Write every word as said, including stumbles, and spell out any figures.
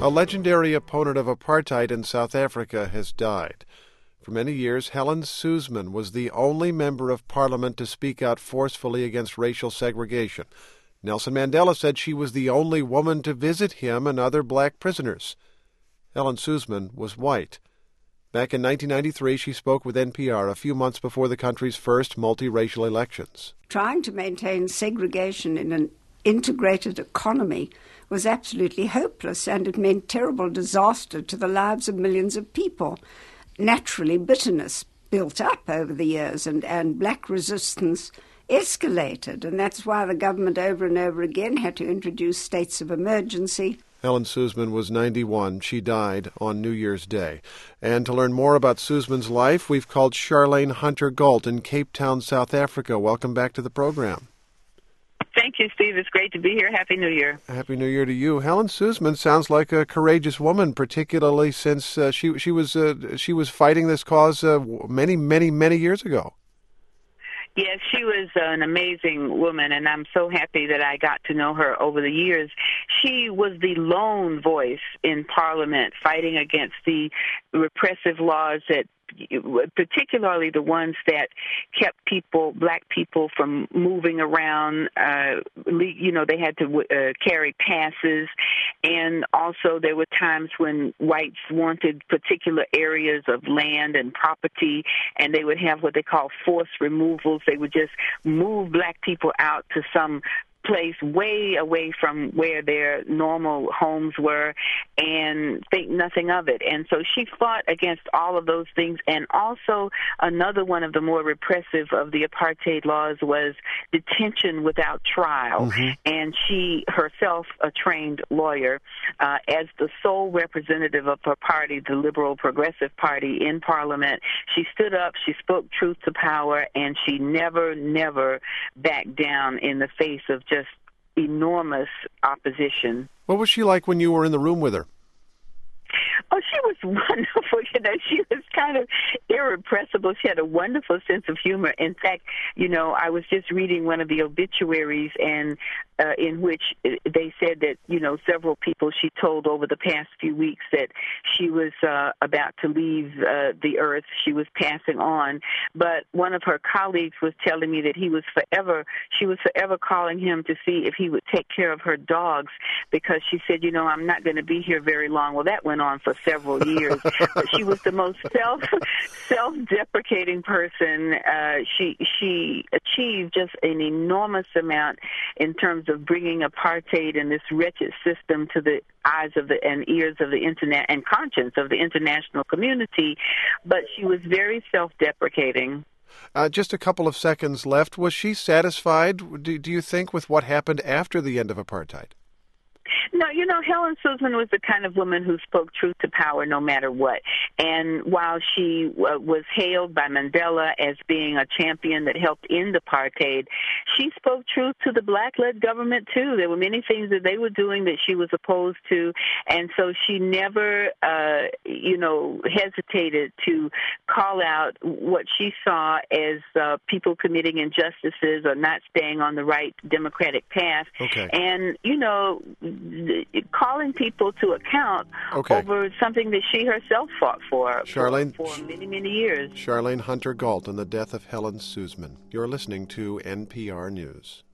A legendary opponent of apartheid in South Africa has died. For many years, Helen Suzman was the only member of parliament to speak out forcefully against racial segregation. Nelson Mandela said she was the only woman to visit him and other black prisoners. Helen Suzman was white. Back in nineteen ninety-three, she spoke with N P R a few months before the country's first multiracial elections. Trying to maintain segregation in an integrated economy was absolutely hopeless, and it meant terrible disaster to the lives of millions of people. Naturally, bitterness built up over the years, and, and black resistance escalated, and that's why the government over and over again had to introduce states of emergency. Helen Suzman was ninety-one. She died on New Year's Day. And to learn more about Suzman's life, we've called Charlayne Hunter-Gault in Cape Town, South Africa. Welcome back to the program. Thank you, Steve. It's great to be here. Happy New Year. Happy New Year to you. Helen Suzman sounds like a courageous woman, particularly since uh, she she was uh, she was fighting this cause uh, many, many, many years ago. Yes, she was an amazing woman, and I'm so happy that I got to know her over the years. She was the lone voice in Parliament fighting against the repressive laws that particularly the ones that kept people, black people, from moving around. Uh, you know, they had to uh, carry passes, and also there were times when whites wanted particular areas of land and property, and they would have what they call forced removals. They would just move black people out to some place way away from where their normal homes were and think nothing of it. And so she fought against all of those things. And also another one of the more repressive of the apartheid laws was detention without trial. Mm-hmm. And she herself, a trained lawyer, uh, as the sole representative of her party, the Liberal Progressive Party in Parliament, she stood up, she spoke truth to power, and she never, never backed down in the face of just enormous opposition. What was she like when you were in the room with her? Oh, she was wonderful. You know, she was kind of irrepressible. She had a wonderful sense of humor. In fact, you know, I was just reading one of the obituaries, and uh, in which they said that, you know, several people she told over the past few weeks that she was uh, about to leave uh, the earth. She was passing on. But one of her colleagues was telling me that he was forever, she was forever calling him to see if he would take care of her dogs, because she said, you know, I'm not going to be here very long. Well, that went on for several years. But she was the most self self-deprecating person. Uh, she she achieved just an enormous amount in terms of bringing apartheid and this wretched system to the eyes of the and ears of the internet and conscience of the international community. But she was very self-deprecating. Uh, just a couple of seconds left. Was she satisfied, do, do you think, with what happened after the end of apartheid? No, you know, Helen Suzman was the kind of woman who spoke truth to power no matter what. And while she uh, was hailed by Mandela as being a champion that helped end apartheid, she spoke truth to the black-led government, too. There were many things that they were doing that she was opposed to. And so she never, uh, you know, hesitated to call out what she saw as uh, people committing injustices or not staying on the right democratic path. Okay. And, you know, calling people to account okay. over something that she herself fought for, Charlayne, for for many, many years. Charlayne Hunter-Gault and the death of Helen Suzman. You're listening to N P R News.